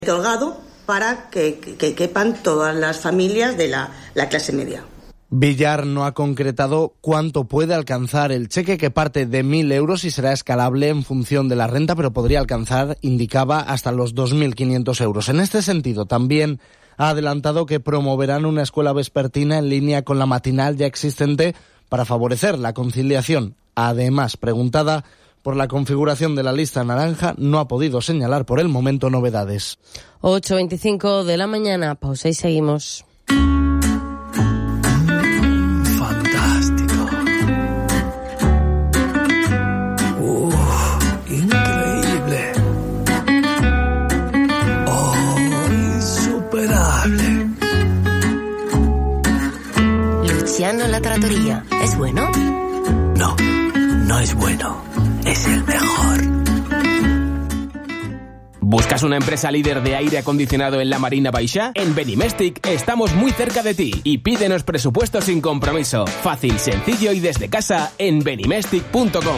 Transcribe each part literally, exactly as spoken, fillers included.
otorgado para que, que quepan todas las familias de la, la clase media. Villar no ha concretado cuánto puede alcanzar el cheque, que parte de mil euros y será escalable en función de la renta, pero podría alcanzar, indicaba, hasta los dos mil quinientos euros. En este sentido, también ha adelantado que promoverán una escuela vespertina en línea con la matinal ya existente para favorecer la conciliación. Además, preguntada por la configuración de la lista naranja, no ha podido señalar por el momento novedades. ocho veinticinco de la mañana, pausa y seguimos. Fantástico. Uh, increíble. Oh, insuperable. Luciano La Trattoria, ¿es bueno? No, no es bueno. Es el mejor. ¿Buscas una empresa líder de aire acondicionado en la Marina Baixá? En Benimestic estamos muy cerca de ti y pídenos presupuesto sin compromiso. Fácil, sencillo y desde casa en benimestic punto com.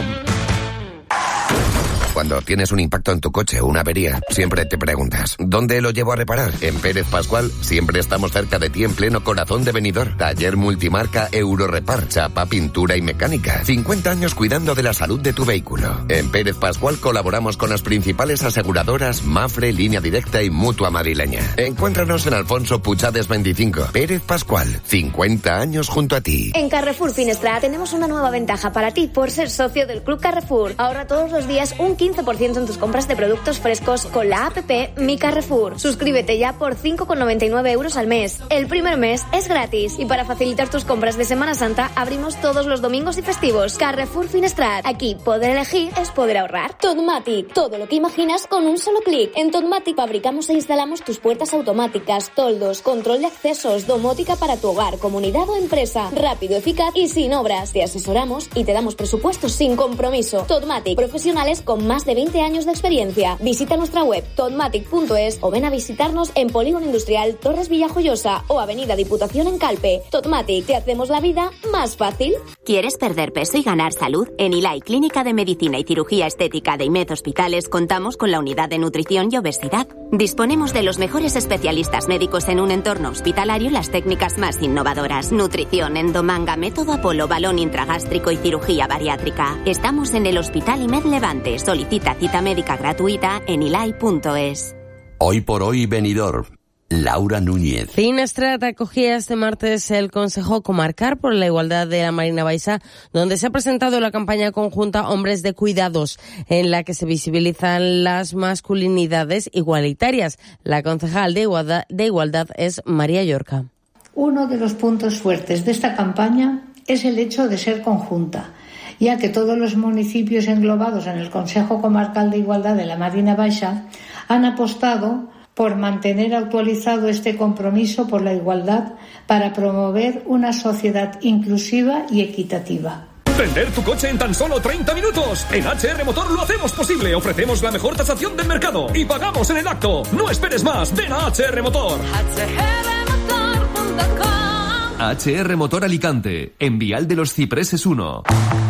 Cuando tienes un impacto en tu coche o una avería, siempre te preguntas, ¿dónde lo llevo a reparar? En Pérez Pascual siempre estamos cerca de ti en pleno corazón de Benidorm. Taller multimarca Eurorepar, chapa, pintura y mecánica. cincuenta años cuidando de la salud de tu vehículo. En Pérez Pascual colaboramos con las principales aseguradoras Mafre, Línea Directa y Mutua Madrileña. Encuéntranos en Alfonso Puchades veinticinco. Pérez Pascual, cincuenta años junto a ti. En Carrefour Finestra tenemos una nueva ventaja para ti por ser socio del Club Carrefour. Ahorra todos los días un quince por ciento en tus compras de productos frescos con la app Mi Carrefour. Suscríbete ya por cinco con noventa y nueve euros al mes. El primer mes es gratis y para facilitar tus compras de Semana Santa abrimos todos los domingos y festivos. Carrefour Finestrat. Aquí poder elegir es poder ahorrar. Totmatic. Todo lo que imaginas con un solo clic. En Totmatic fabricamos e instalamos tus puertas automáticas, toldos, control de accesos, domótica para tu hogar, comunidad o empresa. Rápido, eficaz y sin obras. Te asesoramos y te damos presupuestos sin compromiso. Totmatic. Profesionales con más de veinte años de experiencia. Visita nuestra web totmatic punto es o ven a visitarnos en Polígono Industrial Torres Villajoyosa o Avenida Diputación en Calpe. Totmatic, te hacemos la vida más fácil. ¿Quieres perder peso y ganar salud? En Ilai Clínica de Medicina y Cirugía Estética de IMED Hospitales contamos con la unidad de nutrición y obesidad. Disponemos de los mejores especialistas médicos en un entorno hospitalario y las técnicas más innovadoras. Nutrición, endomanga, método Apolo, balón intragástrico y cirugía bariátrica. Estamos en el Hospital IMED Levante. Solicita cita médica gratuita en ilai punto es. Hoy por hoy Benidorm. Laura Núñez. Finestrat acogía este martes el Consejo Comarcal por la Igualdad de la Marina Baixá, donde se ha presentado la campaña conjunta Hombres de Cuidados, en la que se visibilizan las masculinidades igualitarias. La concejal de Igualdad, de Igualdad es María Llorca. Uno de los puntos fuertes de esta campaña es el hecho de ser conjunta, ya que todos los municipios englobados en el Consejo Comarcal de Igualdad de la Marina Baixá han apostado por mantener actualizado este compromiso por la igualdad para promover una sociedad inclusiva y equitativa. Vender tu coche en tan solo treinta minutos. En H R Motor lo hacemos posible. Ofrecemos la mejor tasación del mercado y pagamos en el acto. No esperes más. Ven a H R Motor. H R motor punto com. H R Motor Alicante, en Vial de los Cipreses uno.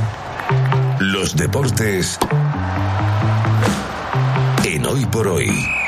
Los deportes en Hoy por Hoy.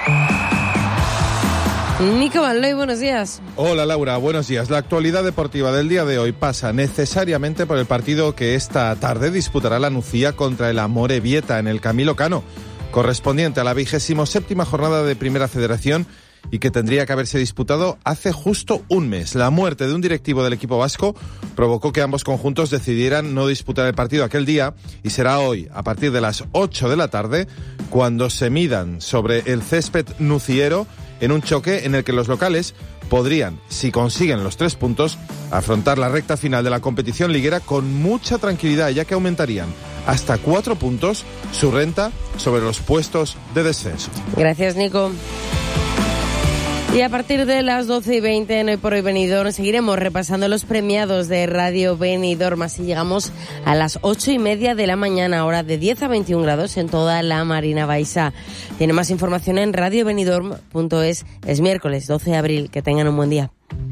Nico Manloy, buenos días. Hola Laura, buenos días. La actualidad deportiva del día de hoy pasa necesariamente por el partido que esta tarde disputará la Nucía contra el Amorebieta en el Camilo Cano, correspondiente a la vigésimo séptima jornada de Primera Federación y que tendría que haberse disputado hace justo un mes. La muerte de un directivo del equipo vasco provocó que ambos conjuntos decidieran no disputar el partido aquel día y será hoy, a partir de las ocho de la tarde, cuando se midan sobre el césped nuciero en un choque en el que los locales podrían, si consiguen los tres puntos, afrontar la recta final de la competición liguera con mucha tranquilidad, ya que aumentarían hasta cuatro puntos su renta sobre los puestos de descenso. Gracias, Nico. Y a partir de las doce y veinte en Hoy por Hoy Benidorm seguiremos repasando los premiados de Radio Benidorm. Así llegamos a las ocho y media de la mañana, hora de diez a veintiún grados en toda la Marina Baixá. Tiene más información en radio benidorm punto es. Es miércoles doce de abril. Que tengan un buen día.